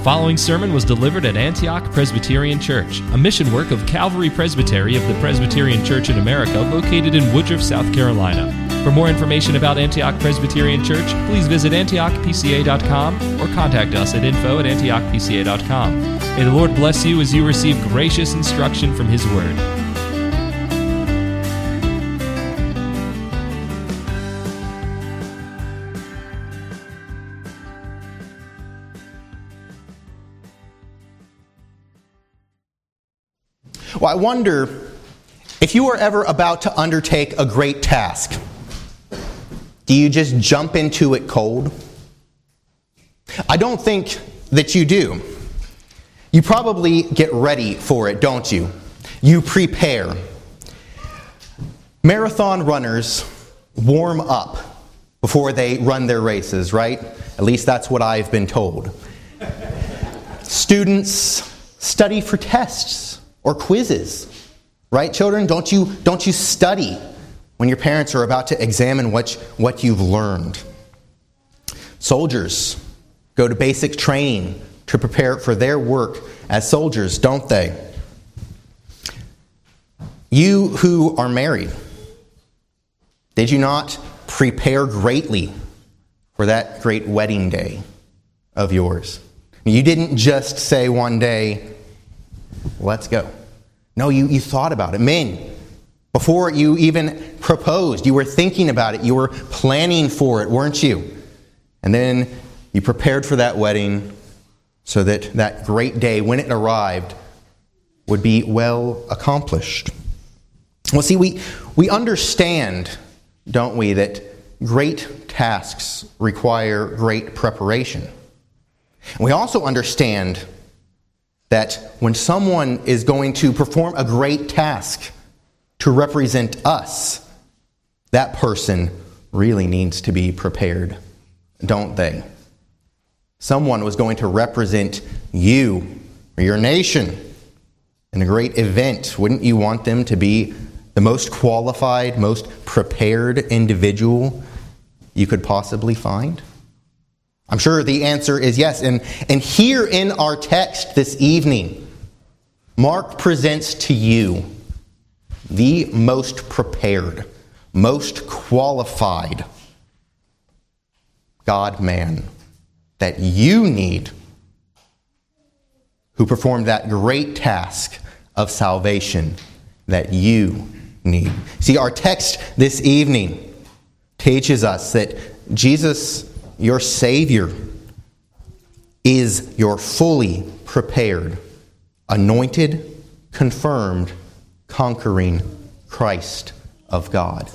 following sermon was delivered at Antioch Presbyterian Church, a mission work of Calvary Presbytery of the Presbyterian Church in America located in Woodruff, South Carolina. For more information about Antioch Presbyterian Church, please visit antiochpca.com or contact us at info@antiochpca.com. May the Lord bless you as you receive gracious instruction from His Word. Well, I wonder if you are ever about to undertake a great task, do you just jump into it cold? I don't think that you do. You probably get ready for it, don't you? You prepare. Marathon runners warm up before they run their races, right? At least that's what I've been told. Students study for tests or quizzes, right, children? Don't you study when your parents are about to examine what you've learned? Soldiers go to basic training to prepare for their work as soldiers, don't they? You who are married, did you not prepare greatly for that great wedding day of yours? You didn't just say one day, let's go. No, you thought about it. Men, before you even proposed, you were thinking about it. You were planning for it, weren't you? And then you prepared for that wedding so that that great day, when it arrived, would be well accomplished. Well, see, we understand, don't we, that great tasks require great preparation. And we also understand that when someone is going to perform a great task to represent us, that person really needs to be prepared, don't they? Someone was going to represent you or your nation in a great event. Wouldn't you want them to be the most qualified, most prepared individual you could possibly find? I'm sure the answer is yes. And here in our text this evening, Mark presents to you the most prepared, most qualified God-man that you need, who performed that great task of salvation that you need. See, our text this evening teaches us that Jesus, your Savior, is your fully prepared, anointed, confirmed, conquering Christ of God.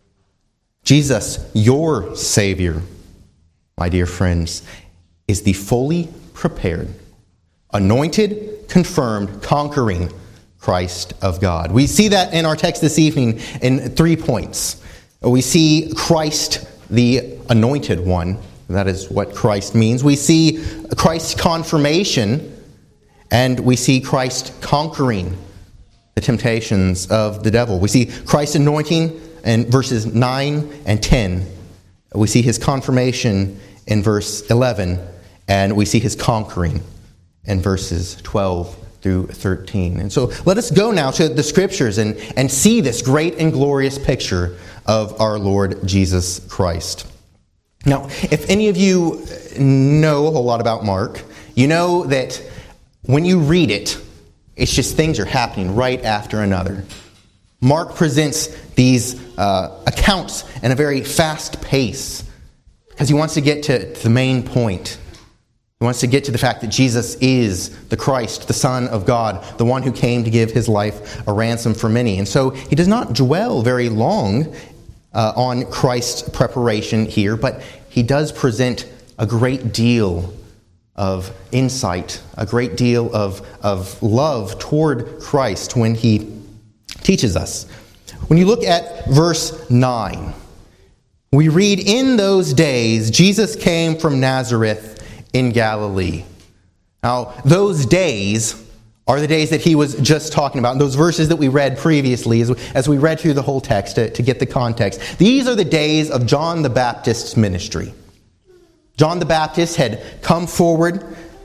Jesus, your Savior, my dear friends, is the fully prepared, anointed, confirmed, conquering Christ of God. We see that in our text this evening in 3 points. We see Christ, the anointed one. That is what Christ means. We see Christ's confirmation, and we see Christ conquering the temptations of the devil. We see Christ's anointing in verses 9 and 10. We see his confirmation in verse 11, and we see his conquering in verses 12 through 13. And so let us go now to the Scriptures and see this great and glorious picture of our Lord Jesus Christ. Now, if any of you know a whole lot about Mark, you know that when you read it, it's just things are happening right after another. Mark presents these accounts in a very fast pace because he wants to get to the main point. He wants to get to the fact that Jesus is the Christ, the Son of God, the one who came to give his life a ransom for many. And so he does not dwell very long on Christ's preparation here, but he does present a great deal of insight, a great deal of love toward Christ when he teaches us. When you look at verse 9, we read, "In those days Jesus came from Nazareth in Galilee." Now, those days are the days that he was just talking about. And those verses that we read previously, as we read through the whole text to get the context. These are the days of John the Baptist's ministry. John the Baptist had come forward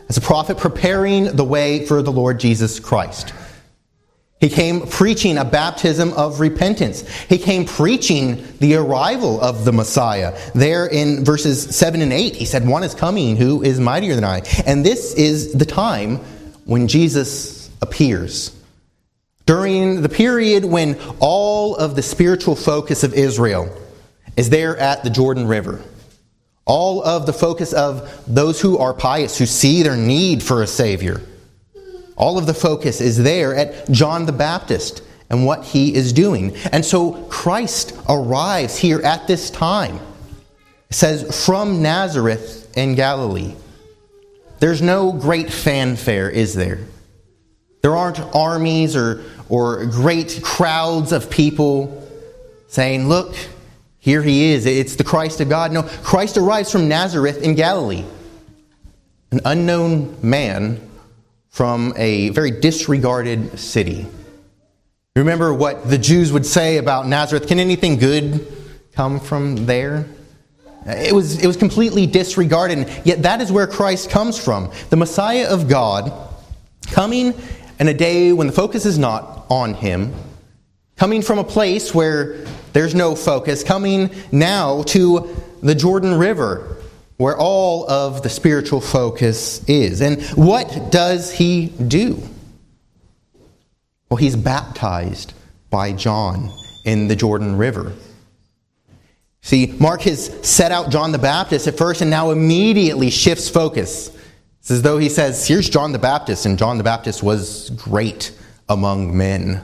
as a prophet preparing the way for the Lord Jesus Christ. He came preaching a baptism of repentance. He came preaching the arrival of the Messiah. There in verses 7 and 8, he said, "One is coming who is mightier than I." And this is the time when Jesus appears. During the period when all of the spiritual focus of Israel is there at the Jordan River. All of the focus of those who are pious, who see their need for a Savior. All of the focus is there at John the Baptist and what he is doing. And so Christ arrives here at this time. It says, from Nazareth in Galilee. There's no great fanfare, is there? There aren't armies or great crowds of people saying, "Look, here he is. It's the Christ of God." No, Christ arrives from Nazareth in Galilee. An unknown man from a very disregarded city. Remember what the Jews would say about Nazareth? Can anything good come from there? It was completely disregarded, and yet that is where Christ comes from. The Messiah of God, coming in a day when the focus is not on him, coming from a place where there's no focus, coming now to the Jordan River, where all of the spiritual focus is. And what does he do? Well, he's baptized by John in the Jordan River. See, Mark has set out John the Baptist at first and now immediately shifts focus. It's as though he says, here's John the Baptist, and John the Baptist was great among men.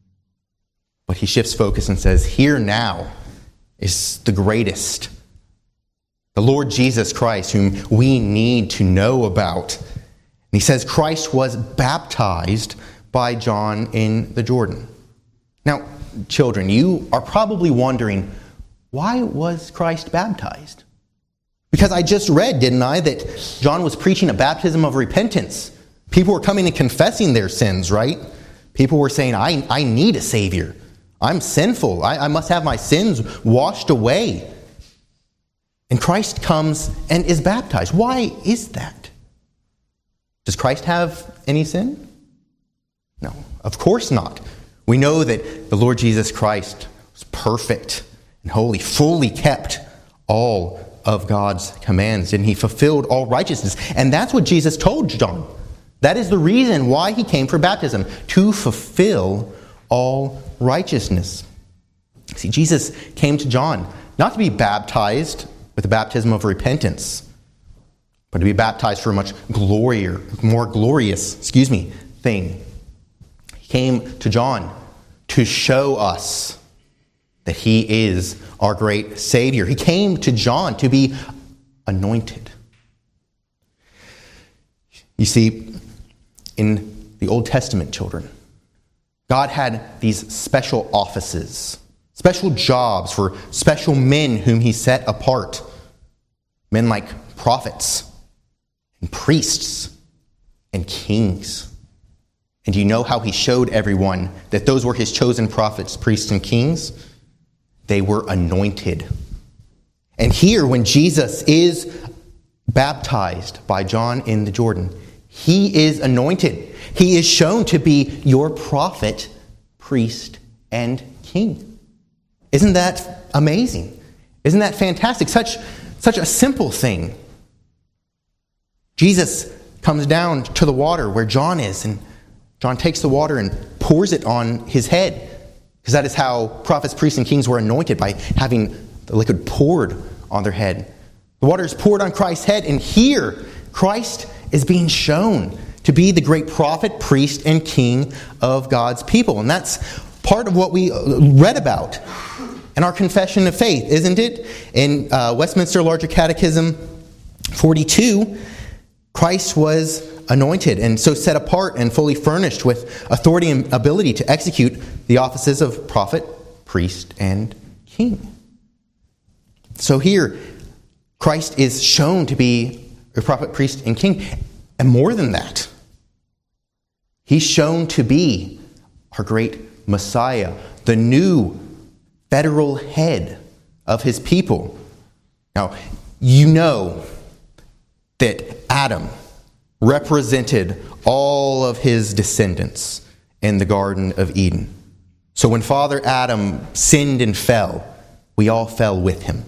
But he shifts focus and says, here now is the greatest, the Lord Jesus Christ, whom we need to know about. And he says Christ was baptized by John in the Jordan. Now, children, you are probably wondering, why was Christ baptized? Because I just read, didn't I, that John was preaching a baptism of repentance. People were coming and confessing their sins, right? People were saying, I need a Savior. I'm sinful. I must have my sins washed away. And Christ comes and is baptized. Why is that? Does Christ have any sin? No, of course not. We know that the Lord Jesus Christ was perfect and holy, fully kept all of God's commands, and he fulfilled all righteousness. And that's what Jesus told John. That is the reason why he came for baptism, to fulfill all righteousness. See, Jesus came to John not to be baptized with the baptism of repentance, but to be baptized for a much more glorious thing. He came to John to show us that he is our great Savior. He came to John to be anointed. You see, in the Old Testament, children, God had these special offices, special jobs for special men whom he set apart. Men like prophets and priests and kings. And do you know how he showed everyone that those were his chosen prophets, priests, and kings? They were anointed. And here, when Jesus is baptized by John in the Jordan, he is anointed. He is shown to be your prophet, priest, and king. Isn't that amazing? Isn't that fantastic? Such a simple thing. Jesus comes down to the water where John is, and John takes the water and pours it on his head, because that is how prophets, priests, and kings were anointed, by having the liquid poured on their head. The water is poured on Christ's head, and here Christ is being shown to be the great prophet, priest, and king of God's people. And that's part of what we read about in our confession of faith, isn't it? In Westminster Larger Catechism 42, Christ was anointed and so set apart and fully furnished with authority and ability to execute the offices of prophet, priest, and king. So here, Christ is shown to be a prophet, priest, and king. And more than that, he's shown to be our great Messiah, the new federal head of his people. Now, you know that Adam represented all of his descendants in the Garden of Eden. So when Father Adam sinned and fell, we all fell with him.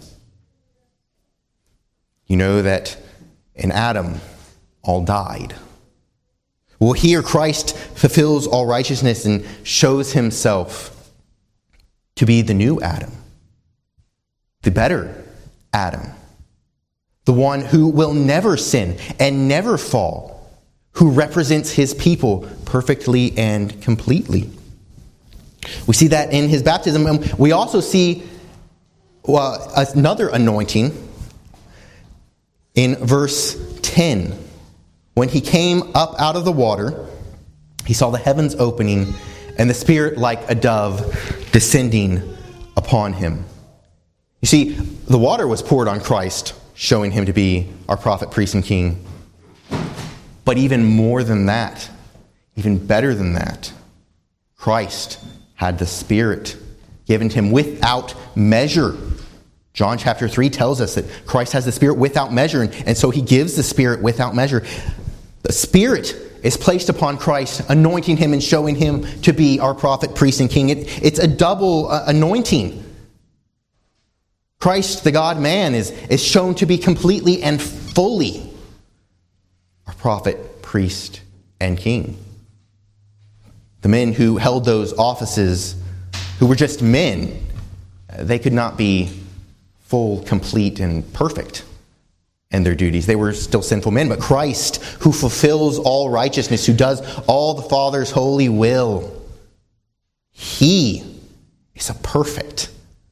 You know that in Adam, all died. Well, here Christ fulfills all righteousness and shows himself to be the new Adam, the better Adam, the one who will never sin and never fall, who represents his people perfectly and completely. We see that in his baptism. And we also see another anointing in verse 10. When he came up out of the water, he saw the heavens opening and the Spirit like a dove descending upon him. You see, the water was poured on Christ, showing him to be our prophet, priest, and king. But even more than that, even better than that, Christ had the Spirit given to him without measure. John chapter 3 tells us that Christ has the Spirit without measure, and so he gives the Spirit without measure. The Spirit is placed upon Christ, anointing him and showing him to be our prophet, priest, and king. It's a double anointing. Christ, the God-man, is shown to be completely and fully our prophet, priest, and king. The men who held those offices, who were just men, they could not be full, complete, and perfect in their duties. They were still sinful men. But Christ, who fulfills all righteousness, who does all the Father's holy will, he is a perfect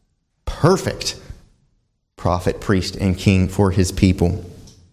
prophet, priest, and king for his people.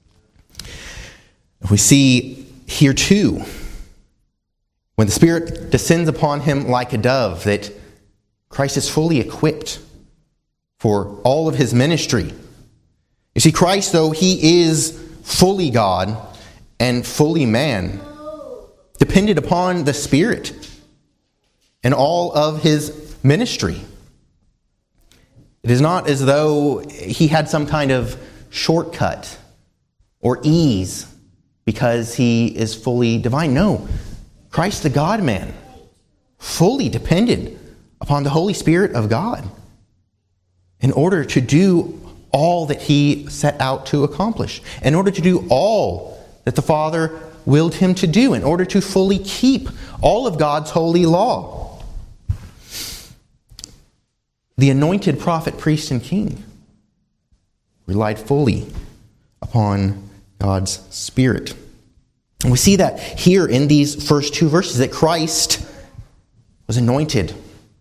We see here too, when the Spirit descends upon him like a dove, that Christ is fully equipped for all of his ministry. You see, Christ, though he is fully God and fully man, depended upon the Spirit in all of his ministry. It is not as though he had some kind of shortcut or ease because he is fully divine. No, Christ the God-man fully depended upon the Holy Spirit of God in order to do all that he set out to accomplish, in order to do all that the Father willed him to do, in order to fully keep all of God's holy law. The anointed prophet, priest, and king relied fully upon God's Spirit. And we see that here in these first two verses, that Christ was anointed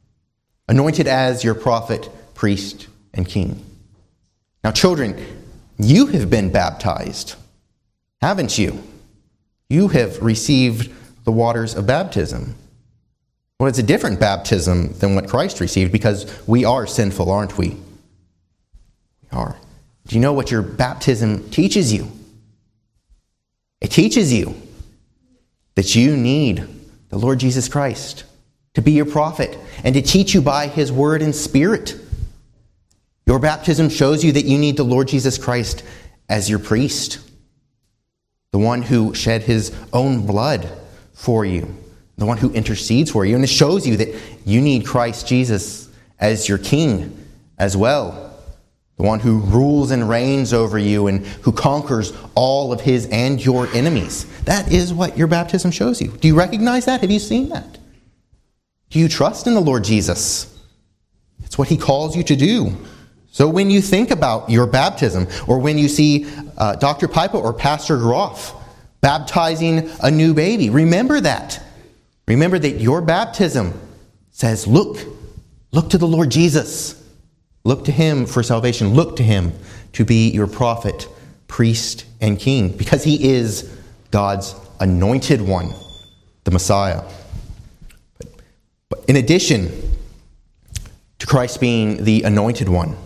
as your prophet, priest, and king. Now, children, you have been baptized, haven't you? You have received the waters of baptism. Well, it's a different baptism than what Christ received because we are sinful, aren't we? We are. Do you know what your baptism teaches you? It teaches you that you need the Lord Jesus Christ to be your prophet and to teach you by his word and Spirit. Your baptism shows you that you need the Lord Jesus Christ as your priest, the one who shed his own blood for you, the one who intercedes for you. And it shows you that you need Christ Jesus as your king as well, the one who rules and reigns over you and who conquers all of his and your enemies. That is what your baptism shows you. Do you recognize that? Have you seen that? Do you trust in the Lord Jesus? It's what he calls you to do. So when you think about your baptism, or when you see Dr. Pipa or Pastor Groff baptizing a new baby, remember that. Remember that your baptism says, look to the Lord Jesus. Look to him for salvation. Look to him to be your prophet, priest, and king, because he is God's anointed one, the Messiah. But in addition to Christ being the anointed one,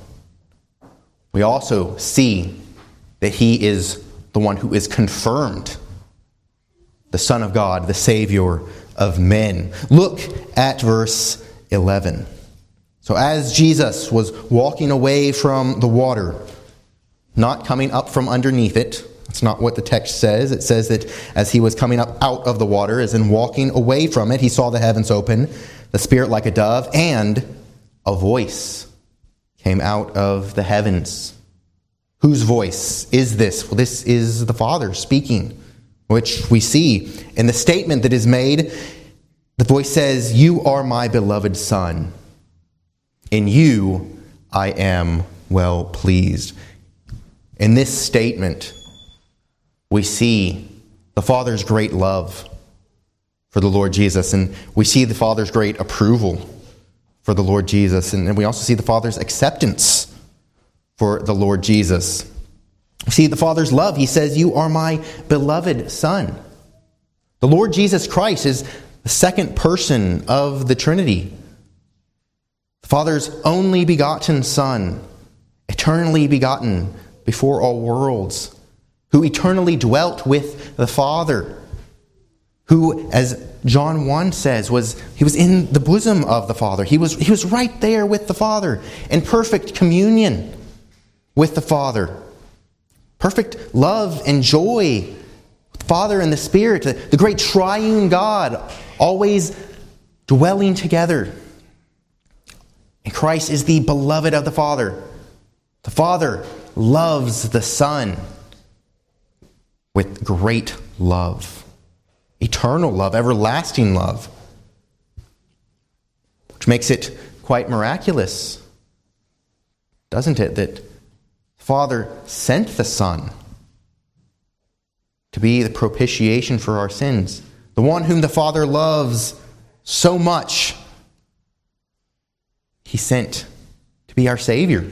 we also see that he is the one who is confirmed, the Son of God, the Savior of men. Look at verse 11. So as Jesus was walking away from the water, not coming up from underneath it, That's not what the text says. It says that as he was coming up out of the water, as in walking away from it, he saw the heavens open, the Spirit like a dove, and a voice came out of the heavens. Whose voice is this? Well, this is the Father speaking, which we see in the statement that is made. The voice says, "You are my beloved Son. In you I am well pleased." In this statement, we see the Father's great love for the Lord Jesus, and we see the Father's great approval for the Lord Jesus, and we also see the Father's acceptance for the Lord Jesus. We see the Father's love. He says, "You are my beloved Son." The Lord Jesus Christ is the second person of the Trinity. The Father's only begotten Son, eternally begotten before all worlds, who eternally dwelt with the Father, who, as John 1 says, he was in the bosom of the Father. He was right there with the Father, in perfect communion with the Father. Perfect love and joy with the Father and the Spirit, the great triune God, always dwelling together. And Christ is the beloved of the Father. The Father loves the Son with great love, eternal love, everlasting love, which makes it quite miraculous, doesn't it, that the Father sent the Son to be the propitiation for our sins, the one whom the Father loves so much, he sent to be our Savior.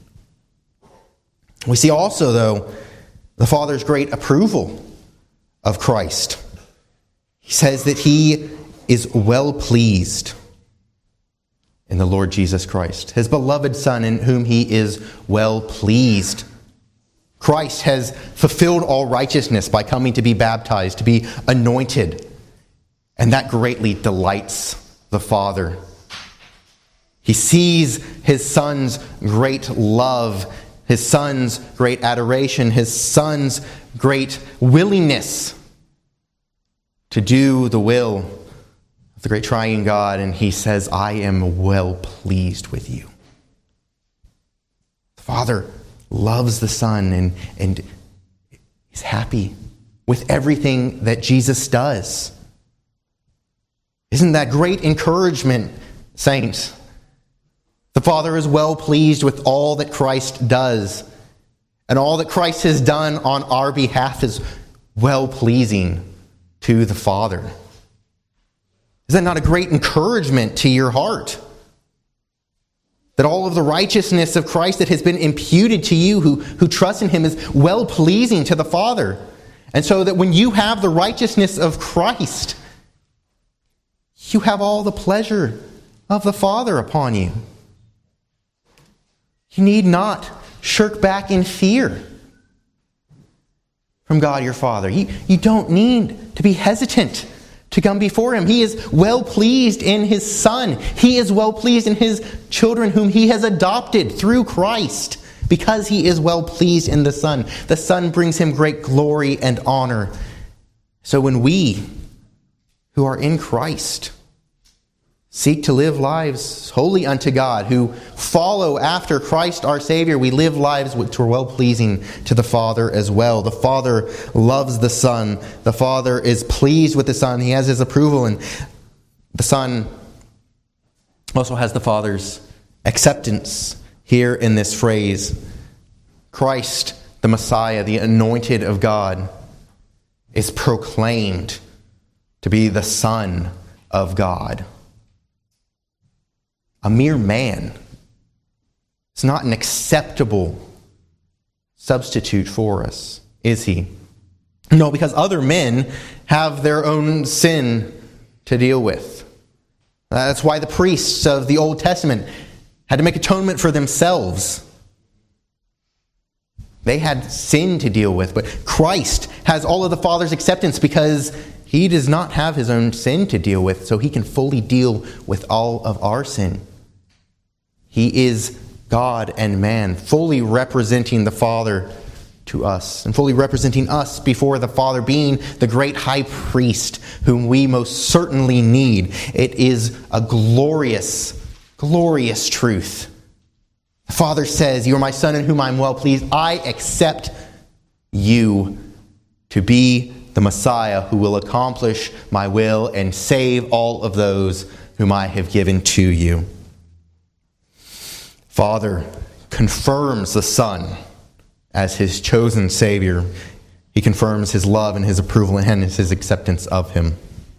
We see also, though, the Father's great approval of Christ. He says that he is well pleased in the Lord Jesus Christ, his beloved Son, in whom he is well pleased. Christ has fulfilled all righteousness by coming to be baptized, to be anointed, and that greatly delights the Father. He sees his Son's great love, his Son's great adoration, his Son's great willingness to do the will of the great triune God, and he says, "I am well pleased with you." The Father loves the Son and is happy with everything that Jesus does. Isn't that great encouragement, saints? The Father is well pleased with all that Christ does, and all that Christ has done on our behalf is well pleasing to the Father. Is that not a great encouragement to your heart? That all of the righteousness of Christ that has been imputed to you who trust in him is well pleasing to the Father. And so that when you have the righteousness of Christ, you have all the pleasure of the Father upon you. You need not shirk back in fear from God your Father. You don't need to be hesitant to come before him. He is well pleased in his Son. He is well pleased in his children whom he has adopted through Christ, because he is well pleased in the Son. The Son brings him great glory and honor. So when we who are in Christ seek to live lives holy unto God, who follow after Christ our Savior, we live lives which are well-pleasing to the Father as well. The Father loves the Son. The Father is pleased with the Son. He has his approval, and the Son also has the Father's acceptance here in this phrase. Christ, the Messiah, the anointed of God, is proclaimed to be the Son of God. A mere man. It's not an acceptable substitute for us, is he? No, because other men have their own sin to deal with. That's why the priests of the Old Testament had to make atonement for themselves. They had sin to deal with, but Christ has all of the Father's acceptance because he does not have his own sin to deal with, so he can fully deal with all of our sin. He is God and man, fully representing the Father to us and fully representing us before the Father, being the great high priest whom we most certainly need. It is a glorious, glorious truth. The Father says, "You are my Son in whom I am well pleased. I accept you to be the Messiah who will accomplish my will and save all of those whom I have given to you." Father confirms the Son as his chosen Savior. He confirms his love and his approval and his acceptance of him.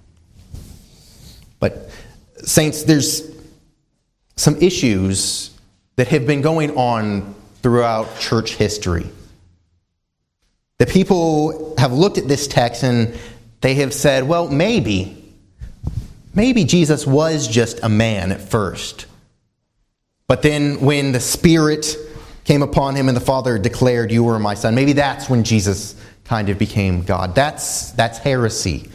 But, saints, there's some issues that have been going on throughout church history. The people have looked at this text and they have said, well, maybe Jesus was just a man at first. But then when the Spirit came upon him and the Father declared, "You are my Son," maybe that's when Jesus kind of became God. That's heresy.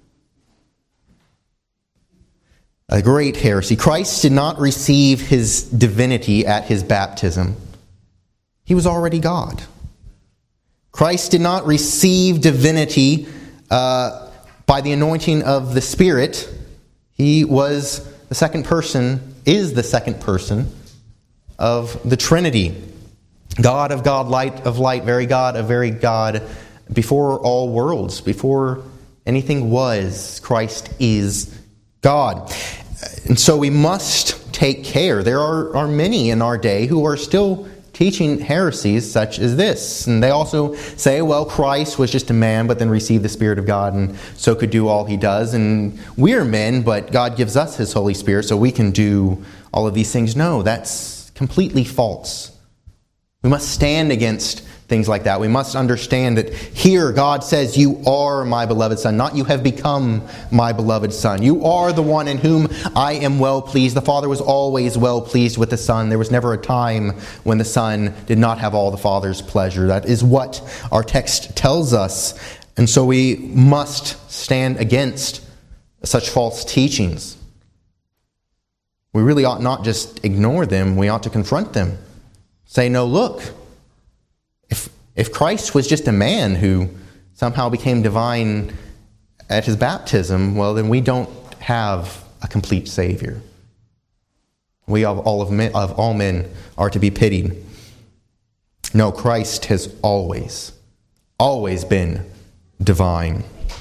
A great heresy. Christ did not receive his divinity at his baptism. He was already God. Christ did not receive divinity by the anointing of the Spirit. He was the second person, is the second person of the Trinity. God of God, light of light, very God of very God. Before all worlds, before anything was, Christ is God. And so we must take care. There are many in our day who are still teaching heresies such as this. And they also say, well, Christ was just a man, but then received the Spirit of God and so could do all he does. And we're men, but God gives us his Holy Spirit so we can do all of these things. No, that's completely false. We must stand against things like that. We must understand that here God says, "You are my beloved Son," not "you have become my beloved Son." You are the one in whom I am well pleased. The Father was always well pleased with the Son. There was never a time when the Son did not have all the Father's pleasure. That is what our text tells us. And so we must stand against such false teachings. We really ought not just ignore them. We ought to confront them. Say, no, look, if Christ was just a man who somehow became divine at his baptism, well, then we don't have a complete Savior. We of all men are to be pitied. No, Christ has always been divine.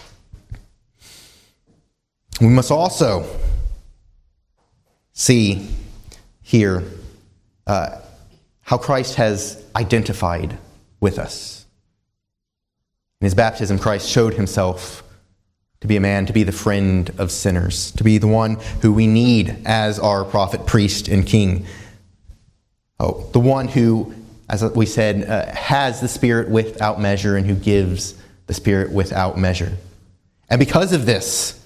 We must also see here how Christ has identified with us. In his baptism, Christ showed himself to be a man, to be the friend of sinners, to be the one who we need as our prophet, priest, and king. Oh, the one who, as we said, has the Spirit without measure and who gives the Spirit without measure. And because of this,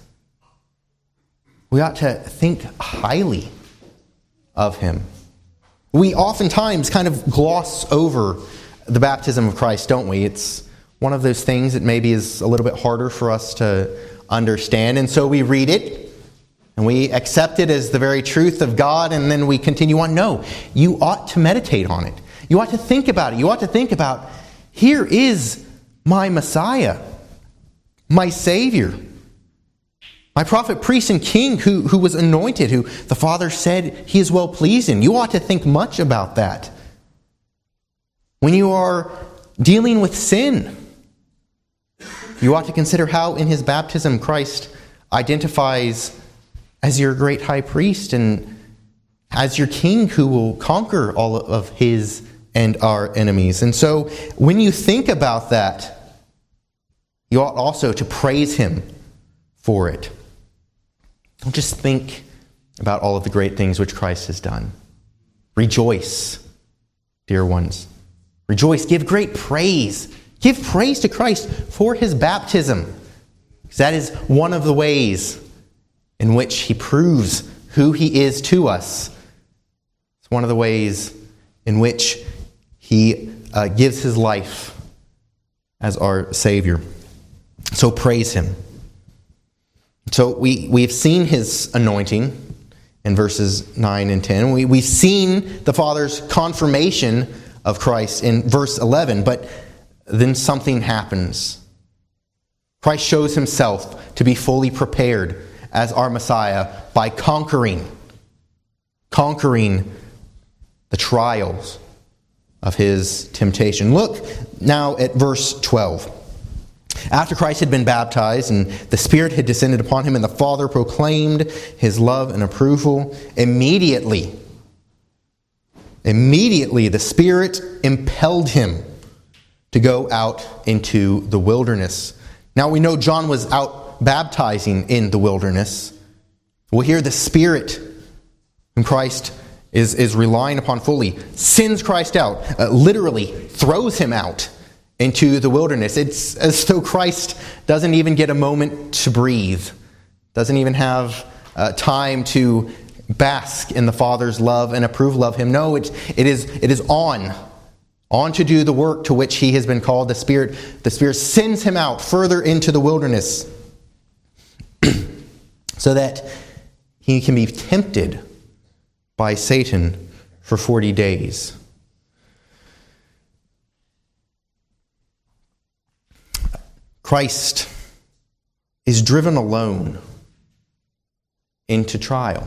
we ought to think highly of him. We oftentimes kind of gloss over the baptism of Christ, don't we? It's one of those things that maybe is a little bit harder for us to understand. And so we read it and we accept it as the very truth of God, and then we continue on. No, you ought to meditate on it. You ought to think about it. You ought to think about, here is my Messiah, my Savior, my prophet, priest, and king who was anointed, who the Father said he is well pleased in. You ought to think much about that. When you are dealing with sin, you ought to consider how in his baptism Christ identifies as your great high priest and as your king who will conquer all of his and our enemies. And so when you think about that, you ought also to praise him for it. Don't just think about all of the great things which Christ has done. Rejoice, dear ones. Rejoice. Give great praise. Give praise to Christ for his baptism. Because that is one of the ways in which he proves who he is to us. It's one of the ways in which he gives his life as our Savior. So praise him. So we've seen his anointing in verses 9 and 10. We've seen the Father's confirmation of Christ in verse 11. But then something happens. Christ shows himself to be fully prepared as our Messiah by conquering the trials of his temptation. Look now at verse 12. After Christ had been baptized and the Spirit had descended upon him and the Father proclaimed his love and approval, immediately the Spirit impelled him to go out into the wilderness. Now we know John was out baptizing in the wilderness. Well, here the Spirit whom Christ is relying upon fully sends Christ out, literally throws him out into the wilderness. It's as though Christ doesn't even get a moment to breathe, doesn't even have time to bask in the Father's love and approval of him. No, it is on to do the work to which he has been called. The Spirit sends him out further into the wilderness so that he can be tempted by Satan for 40 days. Christ is driven alone into trial.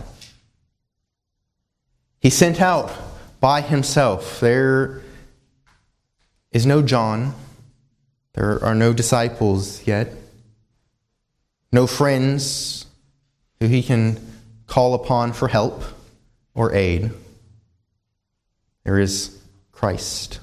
He's sent out by himself. There is no John. There are no disciples yet. No friends who he can call upon for help or aid. There is Christ.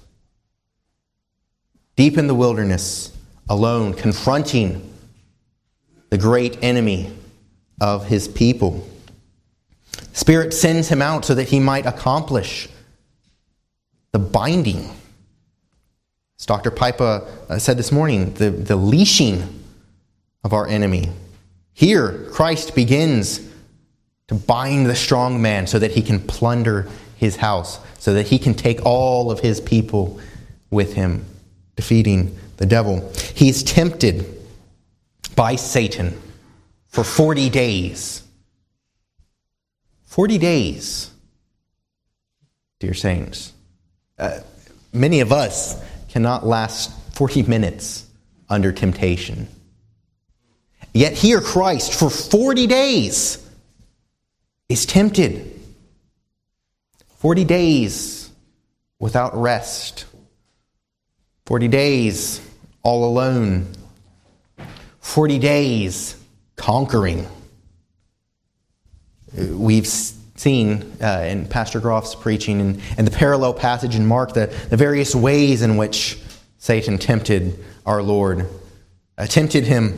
Deep in the wilderness, alone, confronting the great enemy of his people. Spirit sends him out so that he might accomplish the binding. As Dr. Pipa said this morning, the leashing of our enemy. Here, Christ begins to bind the strong man so that he can plunder his house, so that he can take all of his people with him, defeating the devil. He's tempted by Satan for 40 days. 40 days, dear saints. Many of us cannot last 40 minutes under temptation. Yet here Christ, for 40 days, is tempted. 40 days without rest. 40 days all alone. 40 days conquering. We've seen in Pastor Groff's preaching and the parallel passage in Mark the various ways in which Satan tempted our Lord. Tempted him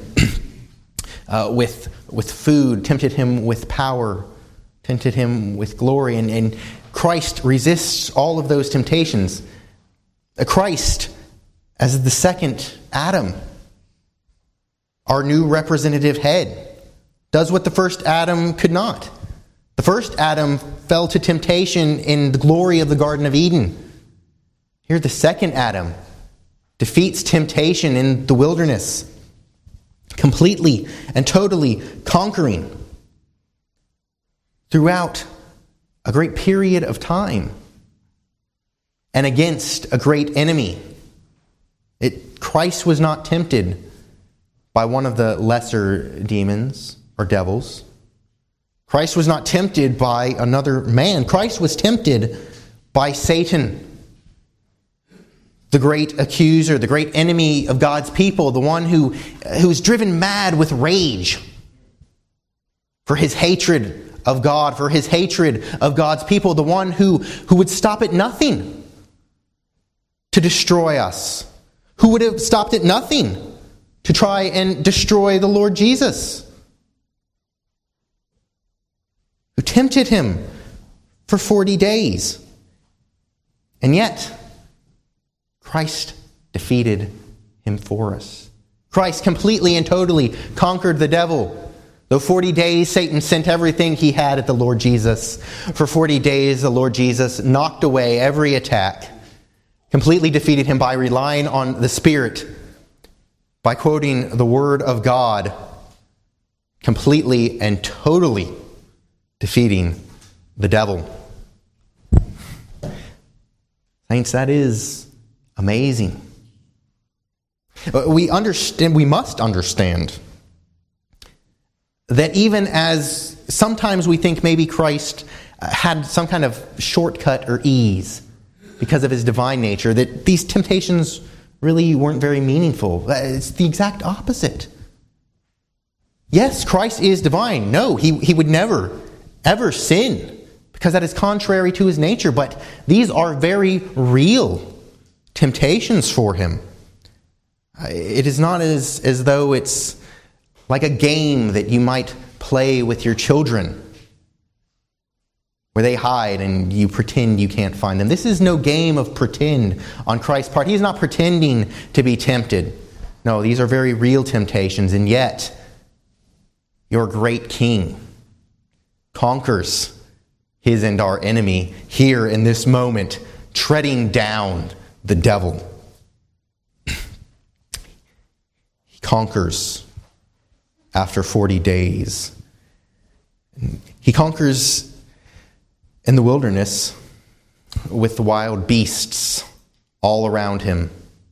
with food, tempted him with power, tempted him with glory, and Christ resists all of those temptations. Christ, as the second Adam, our new representative head, does what the first Adam could not. The first Adam fell to temptation in the glory of the Garden of Eden. Here, the second Adam defeats temptation in the wilderness, completely and totally conquering throughout a great period of time and against a great enemy. Christ was not tempted by one of the lesser demons or devils. Christ was not tempted by another man. Christ was tempted by Satan, the great accuser, the great enemy of God's people, the one who is driven mad with rage for his hatred of God, for his hatred of God's people, the one who would stop at nothing to destroy us, who would have stopped at nothing to try and destroy the Lord Jesus, who tempted him for 40 days. And yet, Christ defeated him for us. Christ completely and totally conquered the devil. Though 40 days Satan sent everything he had at the Lord Jesus, for 40 days the Lord Jesus knocked away every attack, completely defeated him by relying on the Spirit, by quoting the Word of God, completely and totally defeating the devil. Saints, that is amazing. We must understand that even as sometimes we think maybe Christ had some kind of shortcut or ease because of his divine nature, that these temptations really weren't very meaningful. It's the exact opposite. Yes, Christ is divine. No, he would never, ever sin, because that is contrary to his nature. But these are very real temptations for him. It is not as though it's like a game that you might play with your children, where they hide and you pretend you can't find them. This is no game of pretend on Christ's part. He is not pretending to be tempted. No, these are very real temptations, and yet your great King conquers his and our enemy here in this moment, treading down the devil. He conquers after 40 days. He conquers in the wilderness with the wild beasts all around him.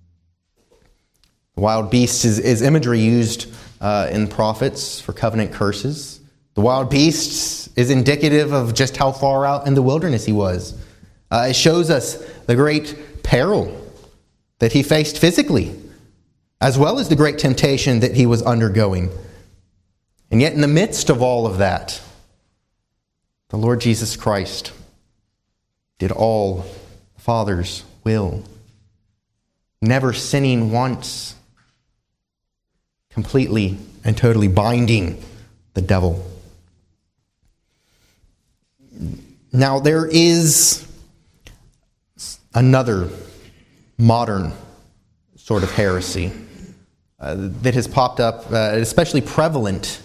The wild beasts is imagery used in prophets for covenant curses. The wild beasts is indicative of just how far out in the wilderness he was. It shows us the great peril that he faced physically, as well as the great temptation that he was undergoing. And yet in the midst of all of that, the Lord Jesus Christ did all the Father's will, never sinning once, completely and totally binding the devil. Now, there is another modern sort of heresy that has popped up, especially prevalent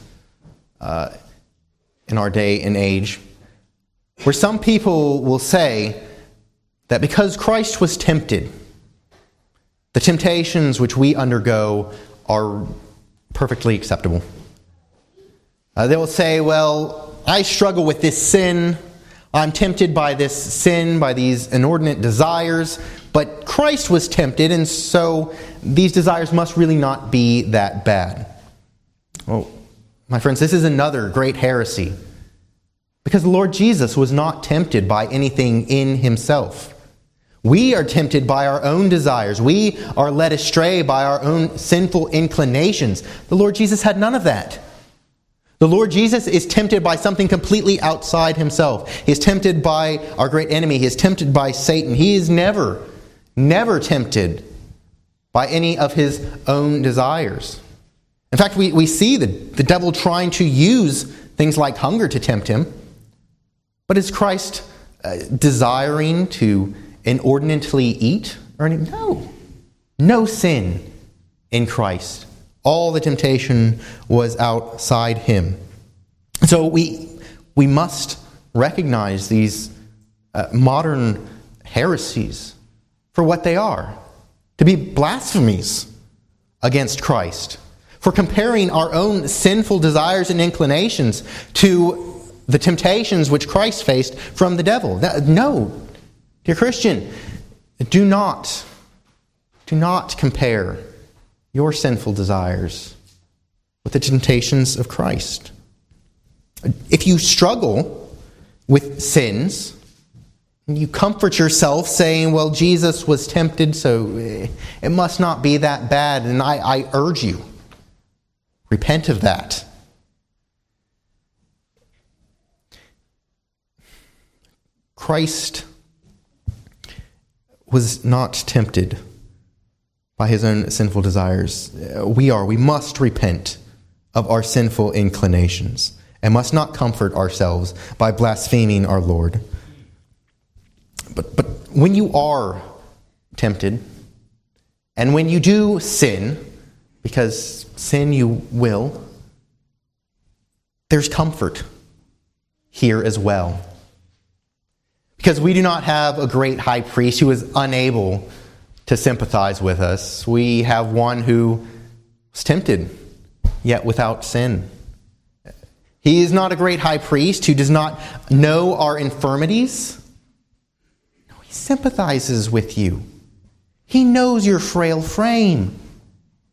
in our day and age, where some people will say that because Christ was tempted, the temptations which we undergo are perfectly acceptable. They will say, well, I struggle with this sin. I'm tempted by this sin, by these inordinate desires, but Christ was tempted, and so these desires must really not be that bad. Well, my friends, this is another great heresy, because the Lord Jesus was not tempted by anything in himself. We are tempted by our own desires. We are led astray by our own sinful inclinations. The Lord Jesus had none of that. The Lord Jesus is tempted by something completely outside himself. He is tempted by our great enemy. He is tempted by Satan. He is never tempted by any of his own desires. In fact, we see the devil trying to use things like hunger to tempt him. But is Christ desiring to inordinately eat or anything? No. No sin in Christ. All the temptation was outside him. So we must recognize these modern heresies for what they are. To be blasphemies against Christ. For comparing our own sinful desires and inclinations to the temptations which Christ faced from the devil. No, dear Christian, do not compare your sinful desires with the temptations of Christ. If you struggle with sins, you comfort yourself saying, well, Jesus was tempted, so it must not be that bad. And I urge you, repent of that. Christ was not tempted by his own sinful desires. We must repent of our sinful inclinations and must not comfort ourselves by blaspheming our Lord. But when you are tempted, and when you do sin, because sin you will, there's comfort here as well. Because we do not have a great high priest who is unable to sympathize with us. We have one who was tempted, yet without sin. He is not a great high priest who does not know our infirmities. No, he sympathizes with you. He knows your frail frame.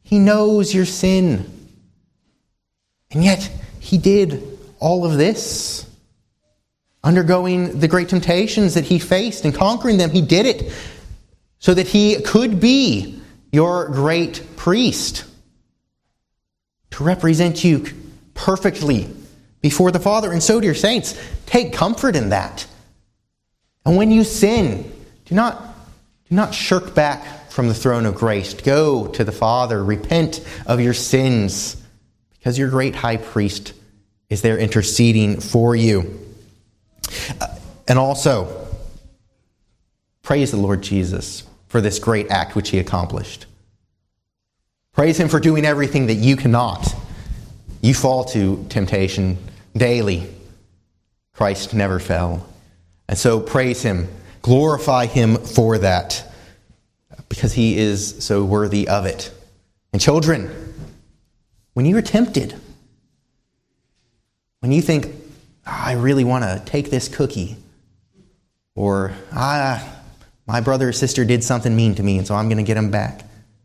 He knows your sin. And yet, he did all of this. Undergoing the great temptations that he faced and conquering them, he did it so that he could be your great priest, to represent you perfectly before the Father. And so, dear saints, take comfort in that. And when you sin, do not shirk back from the throne of grace. Go to the Father, repent of your sins, because your great high priest is there interceding for you. And also, praise the Lord Jesus for this great act which he accomplished. Praise him for doing everything that you cannot. You fall to temptation daily. Christ never fell. And so praise him. Glorify him for that, because he is so worthy of it. And children, when you are tempted, when you think, I really want to take this cookie, or my brother or sister did something mean to me, and so I'm going to get him back.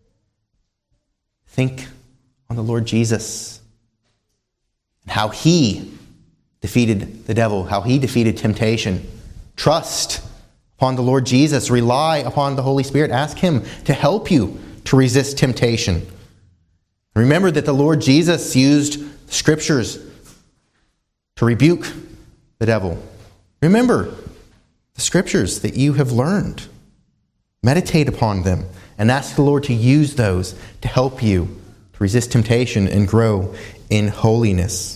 Think on the Lord Jesus and how he defeated the devil, how he defeated temptation. Trust upon the Lord Jesus. Rely upon the Holy Spirit. Ask him to help you to resist temptation. Remember that the Lord Jesus used the Scriptures to rebuke the devil. Remember the Scriptures that you have learned. Meditate upon them and ask the Lord to use those to help you to resist temptation and grow in holiness.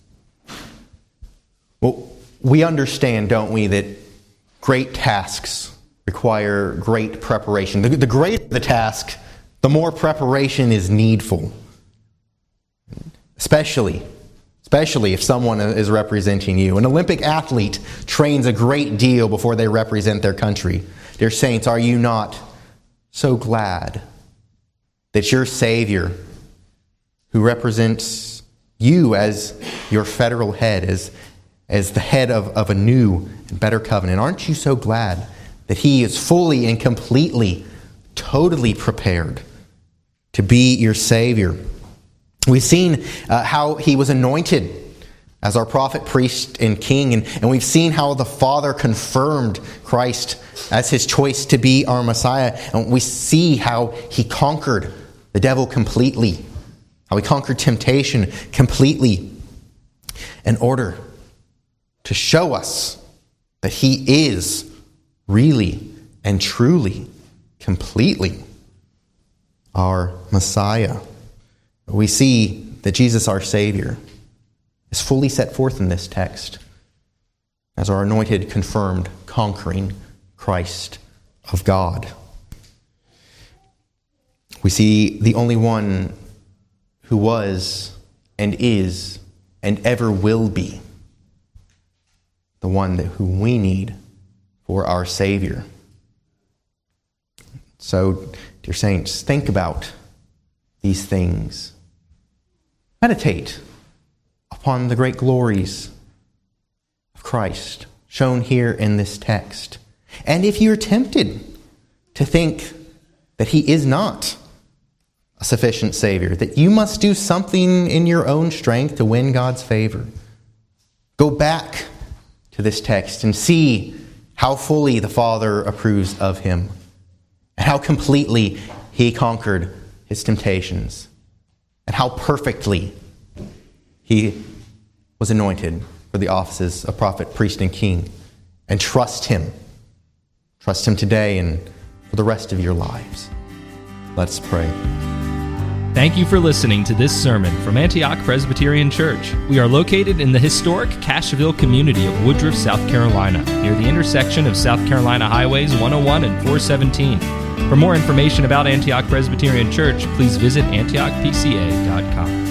Well, we understand, don't we, that great tasks require great preparation. The greater the task, the more preparation is needful. Especially if someone is representing you. An Olympic athlete trains a great deal before they represent their country. Dear saints, are you not so glad that your Savior, who represents you as your federal head, as the head of a new and better covenant, aren't you so glad that he is fully and completely, totally prepared to be your Savior? We've seen how he was anointed as our prophet, priest, and king. And we've seen how the Father confirmed Christ as his choice to be our Messiah. And we see how he conquered the devil completely, how he conquered temptation completely, in order to show us that he is really and truly, completely our Messiah. We see that Jesus, our Savior, is fully set forth in this text as our anointed, confirmed, conquering Christ of God. We see the only one who was and is and ever will be the one who we need for our Savior. So, dear saints, think about these things. Meditate upon the great glories of Christ shown here in this text. And if you're tempted to think that he is not a sufficient Savior, that you must do something in your own strength to win God's favor, go back to this text and see how fully the Father approves of him and how completely he conquered his temptations and how perfectly he was anointed for the offices of prophet, priest, and king. And trust him. Trust him today and for the rest of your lives. Let's pray. Thank you for listening to this sermon from Antioch Presbyterian Church. We are located in the historic Cashville community of Woodruff, South Carolina, near the intersection of South Carolina Highways 101 and 417. For more information about Antioch Presbyterian Church, please visit antiochpca.com.